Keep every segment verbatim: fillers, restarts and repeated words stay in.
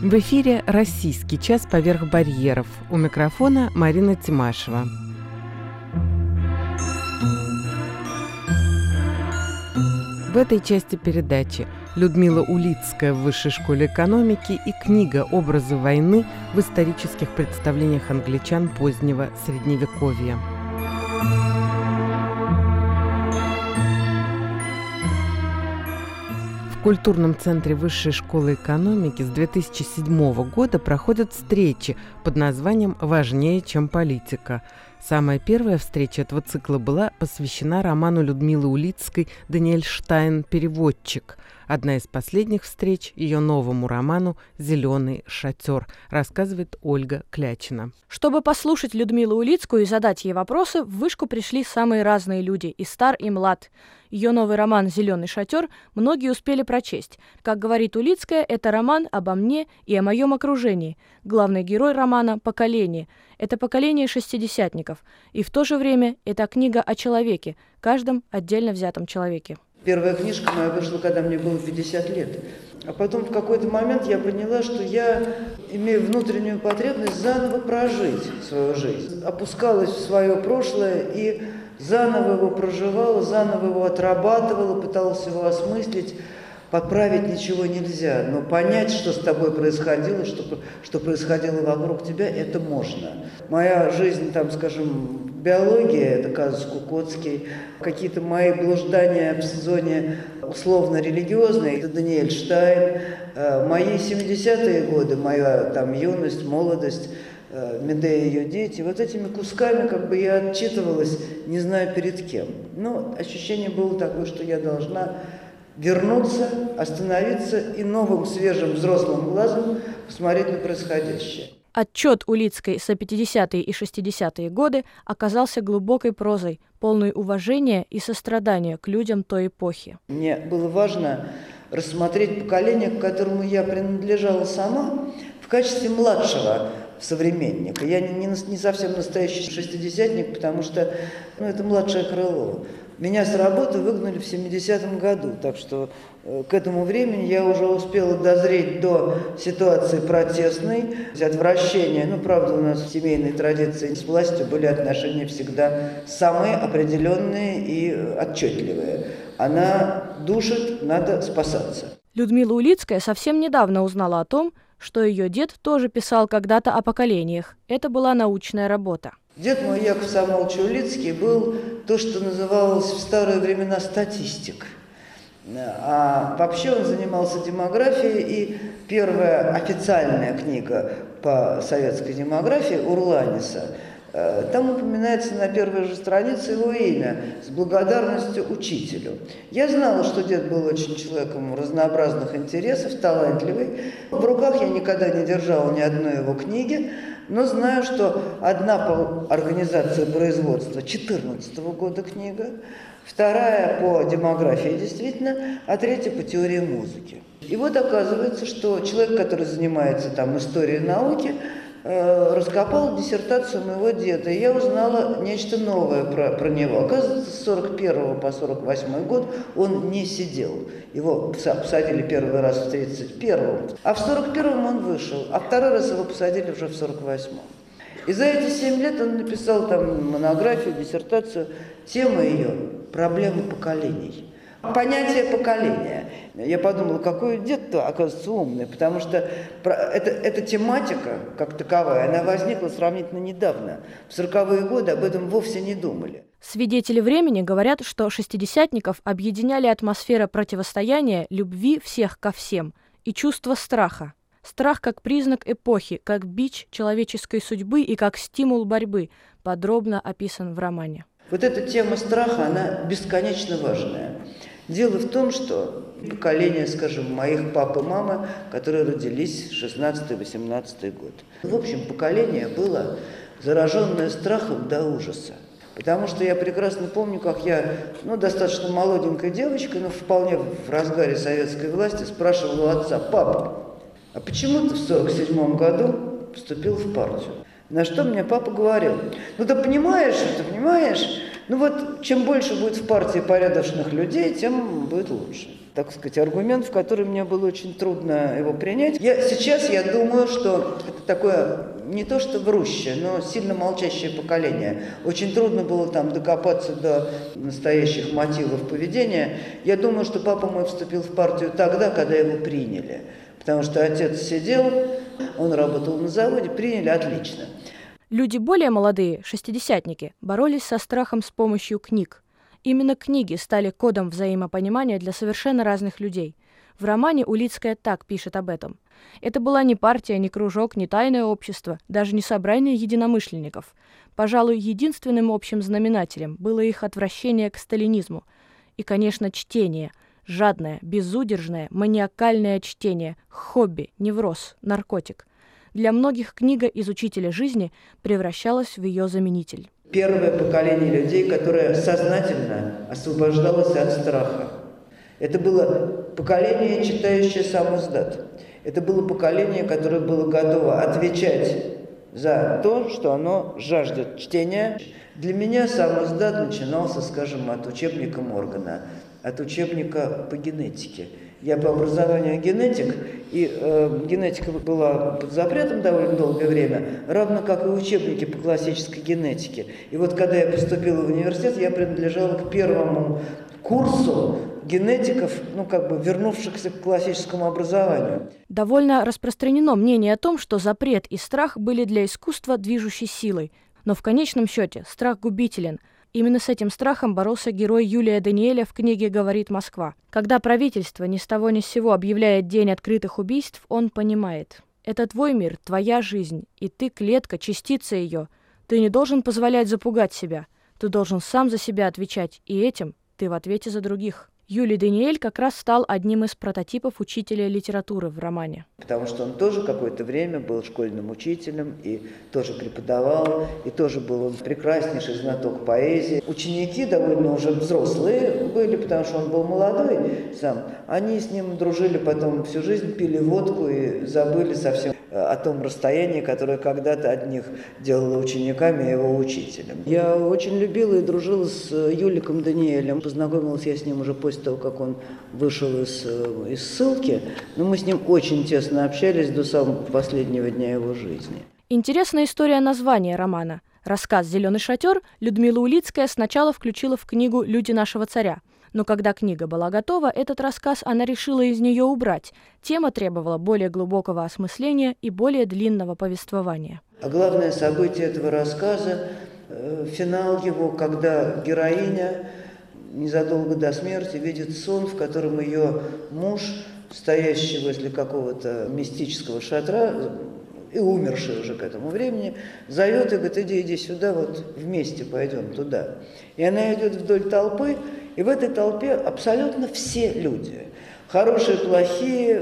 В эфире «Российский час поверх барьеров». У микрофона Марина Тимашева. В этой части передачи Людмила Улицкая в Высшей школе экономики и книга «Образы войны» в исторических представлениях англичан позднего Средневековья. В культурном центре Высшей школы экономики с две тысячи седьмого года проходят встречи под названием «Важнее, чем политика». Самая первая встреча этого цикла была посвящена роману Людмилы Улицкой «Даниэль Штайн. Переводчик». Одна из последних встреч – ее новому роману «Зеленый шатер», рассказывает Ольга Клячина. Чтобы послушать Людмилу Улицкую и задать ей вопросы, в Вышку пришли самые разные люди, и стар, и млад. Ее новый роман «Зеленый шатер» многие успели прочесть. Как говорит Улицкая, это роман обо мне и о моем окружении. Главный герой романа – поколение. Это поколение шестидесятников. И в то же время это книга о человеке, каждом отдельно взятом человеке. Первая книжка моя вышла, когда мне было пятьдесят лет. А потом в какой-то момент я поняла, что я имею внутреннюю потребность заново прожить свою жизнь. Опускалась в свое прошлое и заново его проживала, заново его отрабатывала, пыталась его осмыслить. Поправить ничего нельзя, но понять, что с тобой происходило, что, что происходило вокруг тебя, это можно. Моя жизнь, там, скажем, биология, это казус Кукоцкий, какие-то мои блуждания в сезоне условно-религиозные, это Даниэль Штайн, мои семидесятые годы, моя там юность, молодость, Медея и ее дети, вот этими кусками как бы я отчитывалась, не знаю перед кем. Но ощущение было такое, что я должна вернуться, остановиться и новым, свежим, взрослым глазом посмотреть на происходящее. Отчет Улицкой за пятидесятые и шестидесятые годы оказался глубокой прозой, полной уважения и сострадания к людям той эпохи. Мне было важно рассмотреть поколение, к которому я принадлежала сама, в качестве младшего современника. Я не, не, не совсем настоящий шестидесятник, потому что ну, это младшее крыло. Меня с работы выгнали в семидесятом году, так что э, к этому времени я уже успела дозреть до ситуации протестной, отвращения. Ну, правда, у нас в семейной традиции с властью были отношения всегда самые определенные и отчетливые. Она душит, надо спасаться. Людмила Улицкая совсем недавно узнала о том, что ее дед тоже писал когда-то о поколениях. Это была научная работа. Дед мой, Яков Самуилович Улицкий, был то, что называлось в старые времена статистик. А вообще он занимался демографией, и первая официальная книга по советской демографии Урланиса, там упоминается на первой же странице его имя с благодарностью учителю. Я знала, что дед был очень человеком разнообразных интересов, талантливый. В руках я никогда не держала ни одной его книги, но знаю, что одна по организации производства две тысячи четырнадцатого года книга, вторая по демографии действительно, а третья по теории музыки. И вот оказывается, что человек, который занимается там историей науки, раскопал диссертацию моего деда, и я узнала нечто новое про, про него. Оказывается, с сорок первого по сорок восьмой год он не сидел. Его посадили первый раз в тридцать первом, а в сорок первом он вышел, а второй раз его посадили уже в сорок восьмом. И за эти семь лет он написал там монографию, диссертацию. Тема ее – проблемы поколений. Понятие поколения. Я подумала, какой дед-то, оказывается, умный, потому что это, эта тематика, как таковая, она возникла сравнительно недавно. В сороковые годы об этом вовсе не думали. Свидетели времени говорят, что шестидесятников объединяли атмосфера противостояния, любви всех ко всем и чувство страха. Страх как признак эпохи, как бич человеческой судьбы и как стимул борьбы, подробно описан в романе. Вот эта тема страха, она бесконечно важная. Дело в том, что поколение, скажем, моих пап и мамы, которые родились в шестнадцатый-восемнадцатый год. В общем, поколение было зараженное страхом до ужаса. Потому что я прекрасно помню, как я, ну, достаточно молоденькой девочкой, но вполне в разгаре советской власти, спрашивала у отца: «Папа, а почему ты в сорок седьмом году вступил в партию?» На что мне папа говорил: «Ну, ты понимаешь, ты понимаешь, Ну вот, чем больше будет в партии порядочных людей, тем будет лучше. Так сказать, аргумент, в который мне было очень трудно его принять. Я, сейчас я думаю, что это такое не то что врущее, но сильно молчащее поколение. Очень трудно было там докопаться до настоящих мотивов поведения. Я думаю, что папа мой вступил в партию тогда, когда его приняли. Потому что отец сидел, он работал на заводе, приняли отлично. Люди более молодые, шестидесятники, боролись со страхом с помощью книг. Именно книги стали кодом взаимопонимания для совершенно разных людей. В романе Улицкая так пишет об этом. Это была не партия, не кружок, не тайное общество, даже не собрание единомышленников. Пожалуй, единственным общим знаменателем было их отвращение к сталинизму. И, конечно, чтение. Жадное, безудержное, маниакальное чтение. Хобби, невроз, наркотик. Для многих книга из учителя жизни превращалась в ее заменитель. Первое поколение людей, которое сознательно освобождалось от страха. Это было поколение, читающее сам издат. Это было поколение, которое было готово отвечать за то, что оно жаждет чтения. Для меня сам издат начинался, скажем, от учебника Моргана, от учебника по генетике. Я по образованию генетик, и э, генетика была под запретом довольно долгое время, равно как и учебники по классической генетике. И вот когда я поступила в университет, я принадлежала к первому курсу генетиков, ну как бы вернувшихся к классическому образованию. Довольно распространено мнение о том, что запрет и страх были для искусства движущей силой. Но в конечном счете страх губителен. Именно с этим страхом боролся герой Юлия Даниэля в книге «Говорит Москва». Когда правительство ни с того ни с сего объявляет день открытых убийств, он понимает. Это твой мир, твоя жизнь, и ты клетка, частица ее. Ты не должен позволять запугать себя. Ты должен сам за себя отвечать, и этим ты в ответе за других. Юлий Даниэль как раз стал одним из прототипов учителя литературы в романе. Потому что он тоже какое-то время был школьным учителем и тоже преподавал, и тоже был он прекраснейший знаток поэзии. Ученики довольно уже взрослые были, потому что он был молодой сам. Они с ним дружили потом всю жизнь, пили водку и забыли совсем о том расстоянии, которое когда-то одних делало учениками, а его учителем. Я очень любила и дружила с Юликом Даниэлем. Познакомилась я с ним уже после того, как он вышел из, из ссылки, но мы с ним очень тесно общались до самого последнего дня его жизни. Интересная история названия романа. Рассказ «Зеленый шатер» Людмила Улицкая сначала включила в книгу «Люди нашего царя». Но когда книга была готова, этот рассказ она решила из нее убрать. Тема требовала более глубокого осмысления и более длинного повествования. А главное событие этого рассказа, э, финал его, когда героиня незадолго до смерти видит сон, в котором ее муж, стоящий возле какого-то мистического шатра, и умерший уже к этому времени, зовет и говорит: иди, иди сюда, вот вместе пойдем туда. И она идет вдоль толпы, и в этой толпе абсолютно все люди. Хорошие, плохие,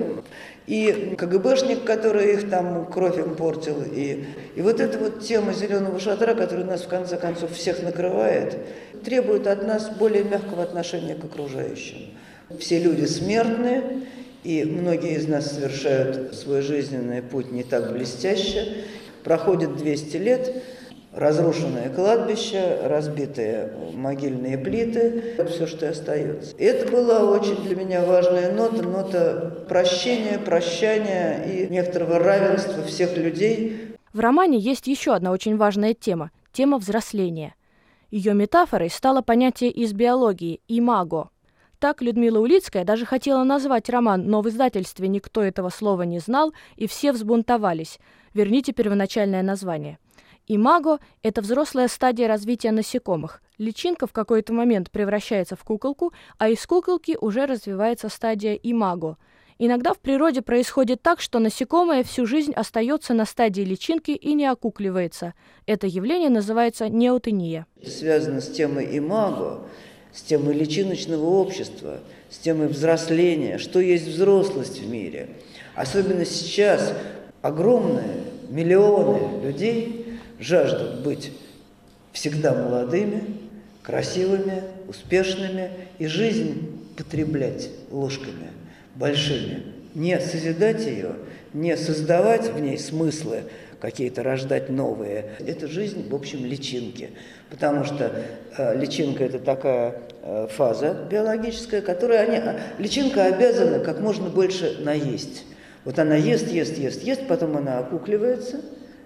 и КГБшник, который их там кровь им портил. И, и вот эта вот тема зеленого шатра, которая нас в конце концов всех накрывает, требует от нас более мягкого отношения к окружающим. Все люди смертны, и многие из нас совершают свой жизненный путь не так блестяще. Проходит двести лет, разрушенное кладбище, разбитые могильные плиты, все, что остается. И это была очень для меня важная нота, нота прощения, прощания и некоторого равенства всех людей. В романе есть еще одна очень важная тема – тема взросления. Ее метафорой стало понятие из биологии – имаго. Так Людмила Улицкая даже хотела назвать роман, но в издательстве никто этого слова не знал, и все взбунтовались. Верните первоначальное название. Имаго – это взрослая стадия развития насекомых. Личинка в какой-то момент превращается в куколку, а из куколки уже развивается стадия имаго. Иногда в природе происходит так, что насекомое всю жизнь остается на стадии личинки и не окукливается. Это явление называется неотения. Это связано с темой имаго, с темой личиночного общества, с темой взросления, что есть взрослость в мире. Особенно сейчас огромные миллионы людей жаждут быть всегда молодыми, красивыми, успешными и жизнь потреблять ложками большими. Не созидать ее, не создавать в ней смыслы, какие-то рождать новые. Это жизнь, в общем, личинки. Потому что э, личинка – это такая э, фаза биологическая, которую они, личинка обязана как можно больше наесть. Вот она ест, ест, ест, ест, потом она окукливается,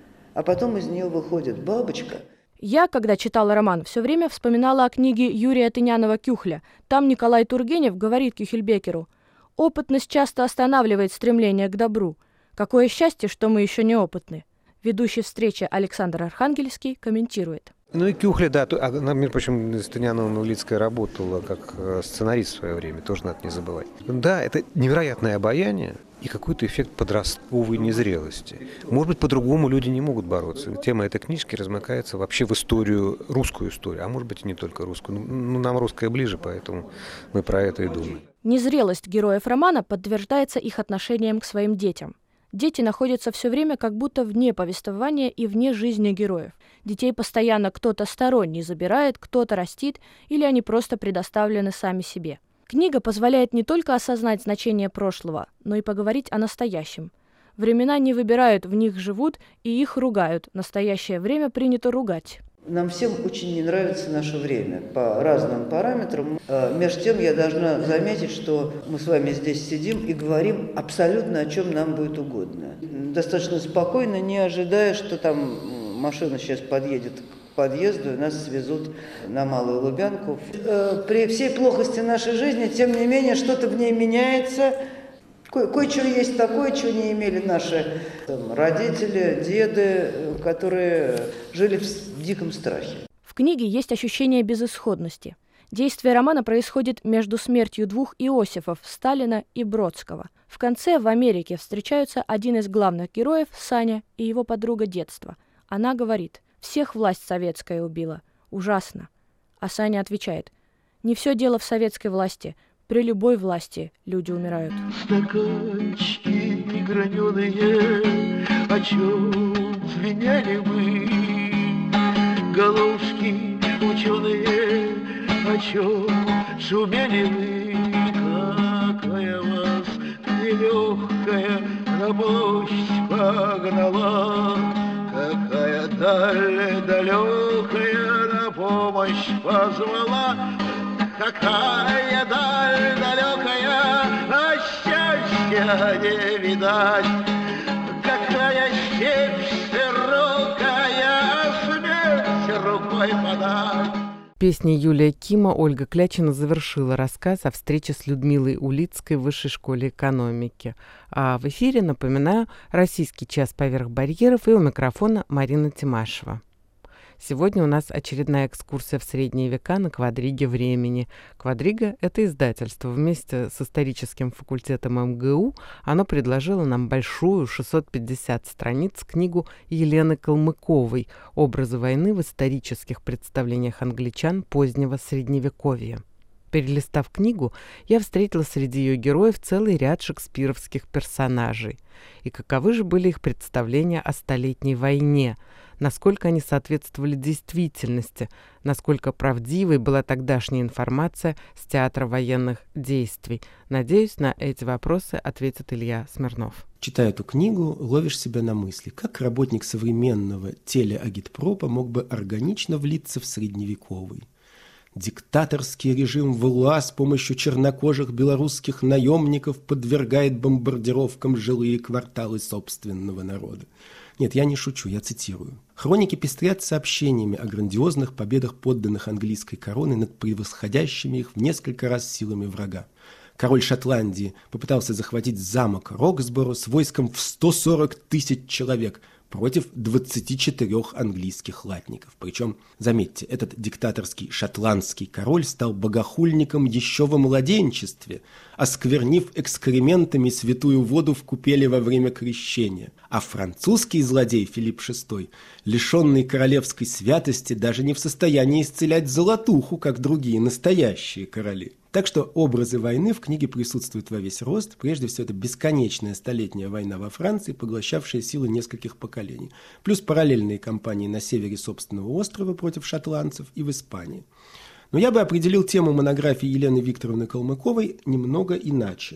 а потом из нее выходит бабочка. Я, когда читала роман, все время вспоминала о книге Юрия Тынянова-Кюхля. Там Николай Тургенев говорит Кюхельбекеру: «Опытность часто останавливает стремление к добру. Какое счастье, что мы еще не опытны». Ведущий встречи Александр Архангельский комментирует. Ну и Кюхля, да, она, между прочим, с Тыняновой Улицкой работала как сценарист в свое время, тоже надо не забывать. Да, это невероятное обаяние и какой-то эффект подростковой незрелости. Может быть, по-другому люди не могут бороться. Тема этой книжки размыкается вообще в историю, русскую историю, а может быть и не только русскую. Ну, нам русская ближе, поэтому мы про это и думаем. Незрелость героев романа подтверждается их отношением к своим детям. Дети находятся все время как будто вне повествования и вне жизни героев. Детей постоянно кто-то сторонний забирает, кто-то растит, или они просто предоставлены сами себе. Книга позволяет не только осознать значение прошлого, но и поговорить о настоящем. Времена не выбирают, в них живут, и их ругают. Настоящее время принято ругать. Нам всем очень не нравится наше время по разным параметрам. Между тем я должна заметить, что мы с вами здесь сидим и говорим абсолютно о чем нам будет угодно. Достаточно спокойно, не ожидая, что там машина сейчас подъедет к подъезду и нас свезут на Малую Лубянку. При всей плохости нашей жизни, тем не менее, что-то в ней меняется. Ко- кое-что есть такое, чего не имели наши там, родители, деды, которые жили в диком страхе. В книге есть ощущение безысходности. Действие романа происходит между смертью двух Иосифов, Сталина и Бродского. В конце в Америке встречаются один из главных героев, Саня, и его подруга детства. Она говорит: «Всех власть советская убила. Ужасно». А Саня отвечает: «Не все дело в советской власти. При любой власти люди умирают». Стаканчики граненые, о чем звеняли мы, головушки ученые, о чем шумели вы. Какая вас нелегкая рабочесть погнала, какая даль далекая на помощь позвала. Какая даль далекая, а счастья не видать. Какая степь широкая, а смерть рукой подать. Песней Юлия Кима Ольга Клячина завершила рассказ о встрече с Людмилой Улицкой в Высшей школе экономики. А в эфире, напоминаю, «Российский час поверх барьеров», и у микрофона Марина Тимашева. Сегодня у нас очередная экскурсия в средние века на Квадриге времени. Квадрига — это издательство. Вместе с историческим факультетом эм гэ у оно предложило нам большую, шестьсот пятьдесят страниц, книгу Елены Калмыковой «Образы войны в исторических представлениях англичан позднего Средневековья». Перелистав книгу, я встретила среди ее героев целый ряд шекспировских персонажей. И каковы же были их представления о Столетней войне, насколько они соответствовали действительности, насколько правдивой была тогдашняя информация с театра военных действий. Надеюсь, на эти вопросы ответит Илья Смирнов. Читая эту книгу, ловишь себя на мысли, как работник современного телеагитпропа мог бы органично влиться в средневековый. Диктаторский режим ВЛА с помощью чернокожих белорусских наемников подвергает бомбардировкам жилые кварталы собственного народа. Нет, я не шучу, я цитирую. Хроники пестрят сообщениями о грандиозных победах подданных английской короны над превосходящими их в несколько раз силами врага. Король Шотландии попытался захватить замок Роксборо с войском в сто сорок тысяч человек против двадцати четырёх английских латников. Причем, заметьте, этот диктаторский шотландский король стал богохульником еще во младенчестве, осквернив экскрементами святую воду в купели во время крещения. А французский злодей Филипп шестой, лишенный королевской святости, даже не в состоянии исцелять золотуху, как другие настоящие короли. Так что образы войны в книге присутствуют во весь рост. Прежде всего, это бесконечная столетняя война во Франции, поглощавшая силы нескольких поколений. Плюс параллельные кампании на севере собственного острова против шотландцев и в Испании. Но я бы определил тему монографии Елены Викторовны Калмыковой немного иначе.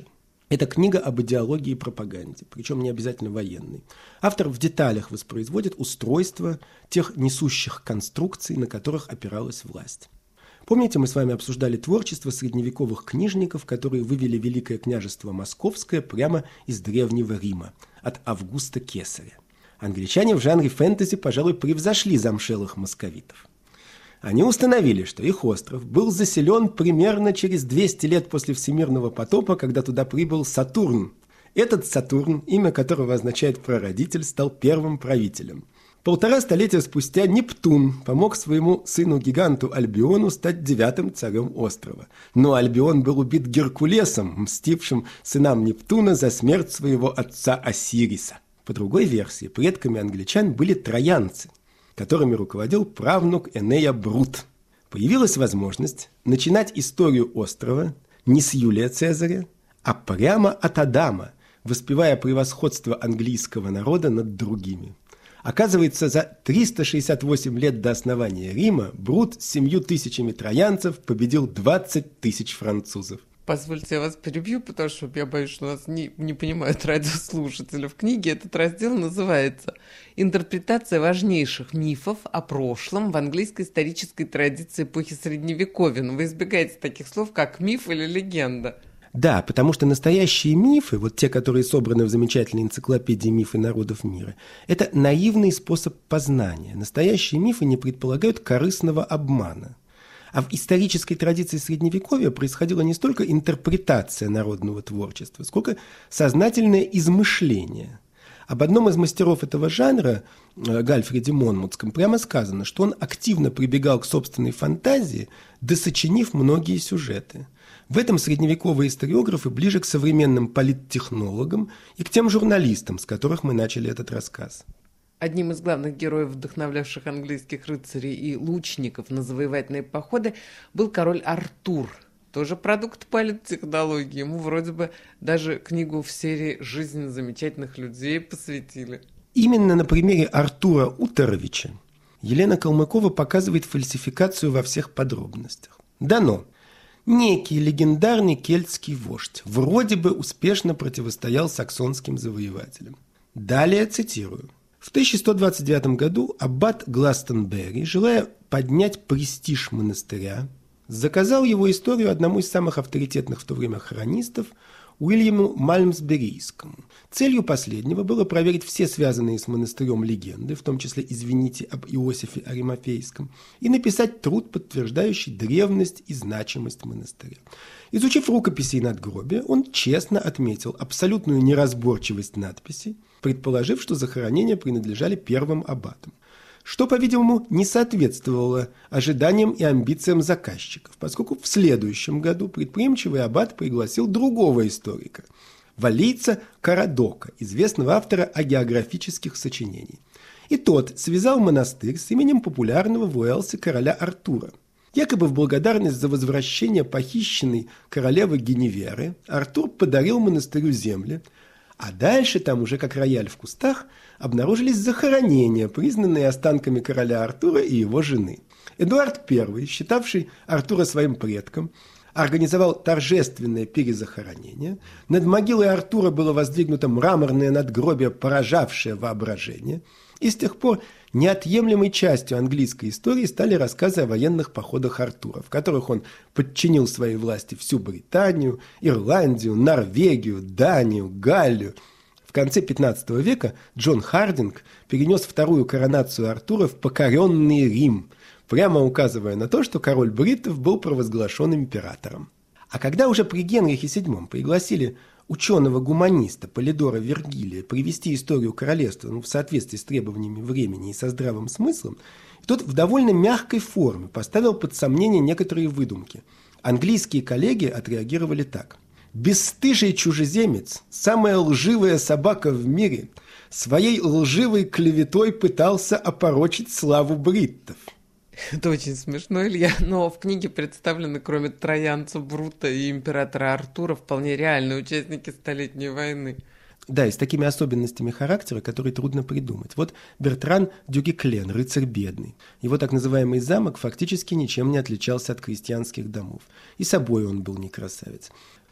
Это книга об идеологии и пропаганде, причем не обязательно военной. Автор в деталях воспроизводит устройство тех несущих конструкций, на которых опиралась власть. Помните, мы с вами обсуждали творчество средневековых книжников, которые вывели Великое княжество Московское прямо из Древнего Рима, от Августа Кесаря. Англичане в жанре фэнтези, пожалуй, превзошли замшелых московитов. Они установили, что их остров был заселен примерно через двести лет после Всемирного потопа, когда туда прибыл Сатурн. Этот Сатурн, имя которого означает «прародитель», стал первым правителем. Полтора столетия спустя Нептун помог своему сыну-гиганту Альбиону стать девятым царем острова. Но Альбион был убит Геркулесом, мстившим сынам Нептуна за смерть своего отца Осириса. По другой версии, предками англичан были троянцы, которыми руководил правнук Энея Брут. Появилась возможность начинать историю острова не с Юлия Цезаря, а прямо от Адама, воспевая превосходство английского народа над другими. Оказывается, за триста шестьдесят восемь лет до основания Рима Брут с семью тысячами троянцев победил двадцать тысяч французов. Позвольте, я вас перебью, потому что я боюсь, что нас не, не понимают радиослушатели. В книге этот раздел называется «Интерпретация важнейших мифов о прошлом в английской исторической традиции эпохи Средневековья». Но вы избегаете таких слов, как миф или легенда. Да, потому что настоящие мифы, вот те, которые собраны в замечательной энциклопедии «Мифы народов мира», это наивный способ познания. Настоящие мифы не предполагают корыстного обмана. А в исторической традиции Средневековья происходила не столько интерпретация народного творчества, сколько сознательное измышление. Об одном из мастеров этого жанра, Гальфреде Монмутском, прямо сказано, что он активно прибегал к собственной фантазии, досочинив многие сюжеты. В этом средневековые историографы ближе к современным политтехнологам и к тем журналистам, с которых мы начали этот рассказ. Одним из главных героев, вдохновлявших английских рыцарей и лучников на завоевательные походы, был король Артур. Тоже продукт политтехнологии. Ему вроде бы даже книгу в серии «Жизнь замечательных людей» посвятили. Именно на примере Артура Уторовича Елена Калмыкова показывает фальсификацию во всех подробностях. Дано. Некий легендарный кельтский вождь вроде бы успешно противостоял саксонским завоевателям. Далее цитирую. В тысяча сто двадцать девятом году аббат Гластонберри, желая поднять престиж монастыря, заказал его историю одному из самых авторитетных в то время хронистов, Уильяму Мальмсберийскому. Целью последнего было проверить все связанные с монастырем легенды, в том числе «Извините об Иосифе Аримафейском», и написать труд, подтверждающий древность и значимость монастыря. Изучив рукописи и надгробия, он честно отметил абсолютную неразборчивость надписей, предположив, что захоронения принадлежали первым аббатам, что, по-видимому, не соответствовало ожиданиям и амбициям заказчиков, поскольку в следующем году предприимчивый аббат пригласил другого историка, валлийца Карадока, известного автора агеографических сочинений. И тот связал монастырь с именем популярного в Уэльсе короля Артура. Якобы в благодарность за возвращение похищенной королевы Геневеры Артур подарил монастырю земли, а дальше там уже как рояль в кустах обнаружились захоронения, признанные останками короля Артура и его жены. Эдуард Первый, считавший Артура своим предком, организовал торжественное перезахоронение. Над могилой Артура было воздвигнуто мраморное надгробие, поражавшее воображение. И с тех пор неотъемлемой частью английской истории стали рассказы о военных походах Артура, в которых он подчинил своей власти всю Британию, Ирландию, Норвегию, Данию, Галлию. В конце пятнадцатого века Джон Хардинг перенес вторую коронацию Артура в покоренный Рим, прямо указывая на то, что король бриттов был провозглашен императором. А когда уже при Генрихе седьмом пригласили ученого-гуманиста Полидора Вергилия привести историю королевства ну, в соответствии с требованиями времени и со здравым смыслом, тот в довольно мягкой форме поставил под сомнение некоторые выдумки. Английские коллеги отреагировали так. «Бесстыжий чужеземец, самая лживая собака в мире, своей лживой клеветой пытался опорочить славу бриттов». Это очень смешно, Илья, но в книге представлены, кроме троянца Брута и императора Артура, вполне реальные участники Столетней войны. Да, и с такими особенностями характера, которые трудно придумать. Вот Бертран Дюгеклен, рыцарь бедный. Его так называемый замок фактически ничем не отличался от крестьянских домов. И собой он был не красавец.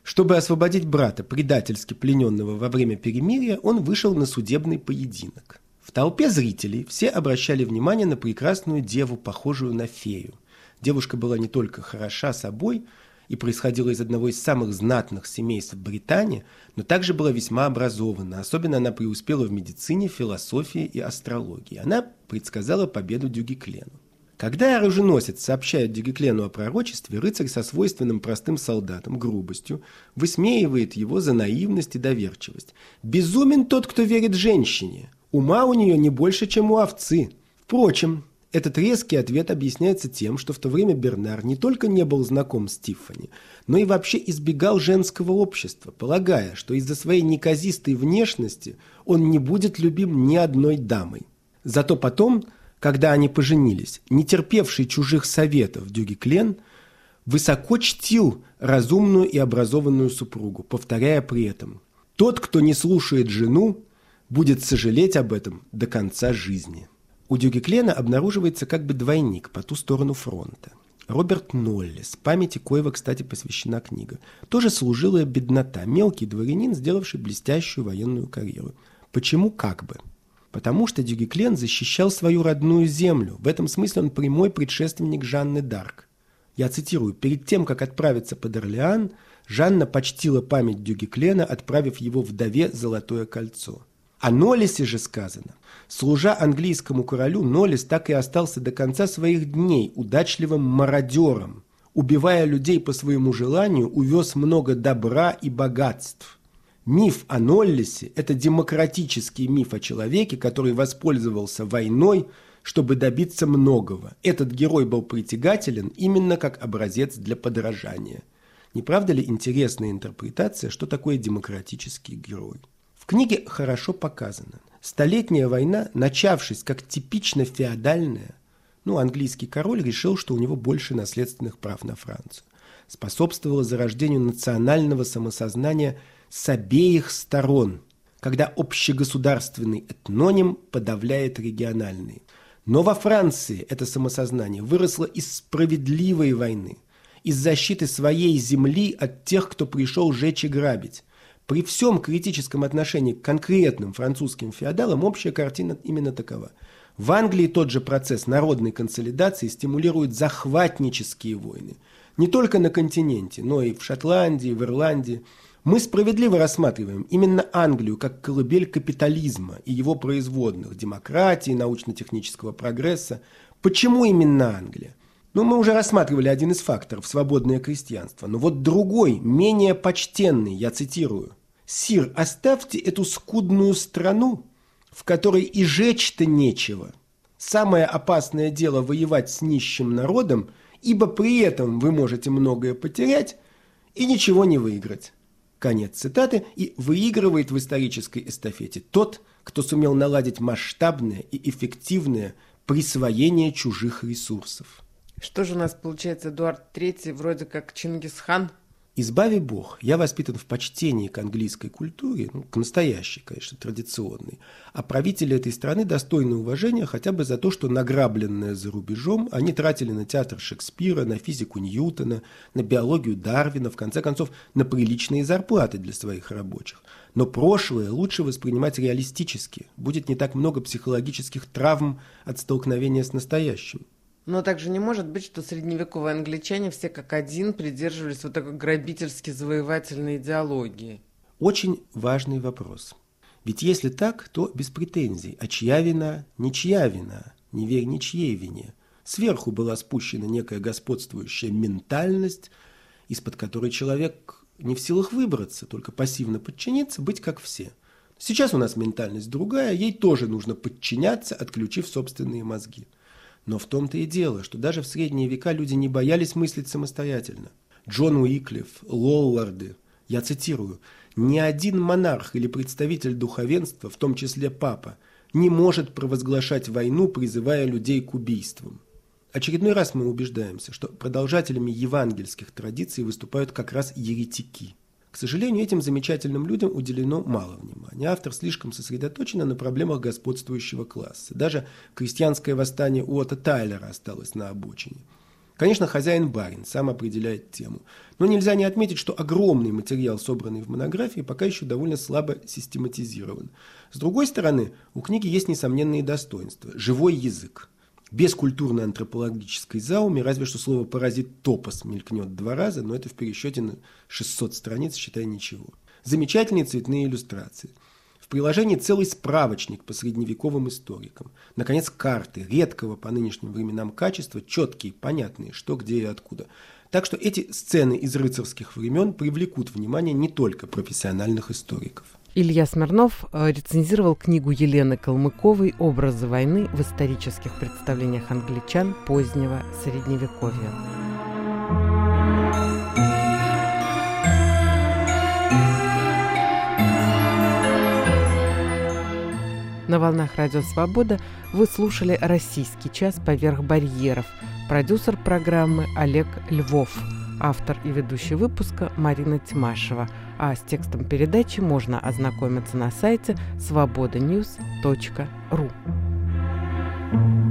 Чтобы освободить брата, предательски плененного во время перемирия, он вышел на судебный поединок. В толпе зрителей все обращали внимание на прекрасную деву, похожую на фею. Девушка была не только хороша собой и происходила из одного из самых знатных семейств Британии, но также была весьма образована. Особенно она преуспела в медицине, философии и астрологии. Она предсказала победу Дюгеклену. Когда оруженосец сообщает Дюгеклену о пророчестве, рыцарь со свойственным простым солдатам грубостью высмеивает его за наивность и доверчивость. «Безумен тот, кто верит женщине. Ума у нее не больше, чем у овцы». Впрочем, этот резкий ответ объясняется тем, что в то время Бернар не только не был знаком с Тиффани, но и вообще избегал женского общества, полагая, что из-за своей неказистой внешности он не будет любим ни одной дамой. Зато потом, когда они поженились, не терпевший чужих советов Дюгеклен высоко чтил разумную и образованную супругу, повторяя при этом: «Тот, кто не слушает жену, будет сожалеть об этом до конца жизни». У Дюгеклена обнаруживается как бы двойник по ту сторону фронта. Роберт Ноллес, памяти коего, кстати, посвящена книга, тоже служилая беднота, мелкий дворянин, сделавший блестящую военную карьеру. Почему как бы? Потому что Дюгеклен защищал свою родную землю. В этом смысле он прямой предшественник Жанны д'Арк. Я цитирую: «Перед тем, как отправиться под Орлеан, Жанна почтила память Дюгеклена, отправив его вдове золотое кольцо». О Ноллесе же сказано: служа английскому королю, Ноллес так и остался до конца своих дней удачливым мародером. Убивая людей по своему желанию, увез много добра и богатств. Миф о Ноллесе – это демократический миф о человеке, который воспользовался войной, чтобы добиться многого. Этот герой был притягателен именно как образец для подражания. Не правда ли интересная интерпретация, что такое демократический герой? В книге хорошо показано. Столетняя война, начавшись как типично феодальная, ну, английский король решил, что у него больше наследственных прав на Францию, способствовала зарождению национального самосознания с обеих сторон, когда общегосударственный этноним подавляет региональный. Но во Франции это самосознание выросло из справедливой войны, из защиты своей земли от тех, кто пришел жечь и грабить. При всем критическом отношении к конкретным французским феодалам общая картина именно такова. В Англии тот же процесс народной консолидации стимулирует захватнические войны. Не только на континенте, но и в Шотландии, в Ирландии. Мы справедливо рассматриваем именно Англию как колыбель капитализма и его производных, демократии, научно-технического прогресса. Почему именно Англия? Ну, мы уже рассматривали один из факторов – свободное крестьянство. Но вот другой, менее почтенный, я цитирую: «Сир, оставьте эту скудную страну, в которой и жечь-то нечего. Самое опасное дело – воевать с нищим народом, ибо при этом вы можете многое потерять и ничего не выиграть». Конец цитаты. И выигрывает в исторической эстафете тот, кто сумел наладить масштабное и эффективное присвоение чужих ресурсов. Что же у нас получается, Эдуард третий вроде как Чингисхан? Избави Бог, я воспитан в почтении к английской культуре, ну, к настоящей, конечно, традиционной, а правители этой страны достойны уважения хотя бы за то, что награбленное за рубежом они тратили на театр Шекспира, на физику Ньютона, на биологию Дарвина, в конце концов, на приличные зарплаты для своих рабочих. Но прошлое лучше воспринимать реалистически, будет не так много психологических травм от столкновения с настоящим. Но также не может быть, что средневековые англичане все как один придерживались вот такой грабительски-завоевательной идеологии. Очень важный вопрос. Ведь если так, то без претензий. А чья вина? Ничья вина. Не верь ничьей вине. Сверху была спущена некая господствующая ментальность, из-под которой человек не в силах выбраться, только пассивно подчиниться, быть как все. Сейчас у нас ментальность другая, ей тоже нужно подчиняться, отключив собственные мозги. Но в том-то и дело, что даже в средние века люди не боялись мыслить самостоятельно. Джон Уиклиф, Лолларды, я цитирую: «Ни один монарх или представитель духовенства, в том числе папа, не может провозглашать войну, призывая людей к убийствам». Очередной раз мы убеждаемся, что продолжателями евангельских традиций выступают как раз еретики. К сожалению, этим замечательным людям уделено мало внимания. Автор слишком сосредоточен на проблемах господствующего класса. Даже крестьянское восстание Уотта Тайлера осталось на обочине. Конечно, хозяин-барин сам определяет тему. Но нельзя не отметить, что огромный материал, собранный в монографии, пока еще довольно слабо систематизирован. С другой стороны, у книги есть несомненные достоинства. Живой язык. Без культурно-антропологической зауми, разве что слово «паразит топос» мелькнет два раза, но это в пересчете на шестьсот страниц, считай, ничего. Замечательные цветные иллюстрации. В приложении целый справочник по средневековым историкам. Наконец, карты редкого по нынешним временам качества, четкие, понятные, что, где и откуда. Так что эти сцены из рыцарских времен привлекут внимание не только профессиональных историков. Илья Смирнов рецензировал книгу Елены Калмыковой «Образы войны в исторических представлениях англичан позднего Средневековья». На волнах Радио Свобода вы слушали «Российский час поверх барьеров». Продюсер программы Олег Львов. Автор и ведущий выпуска Марина Тимашева. А с текстом передачи можно ознакомиться на сайте свобода ньюс точка ру.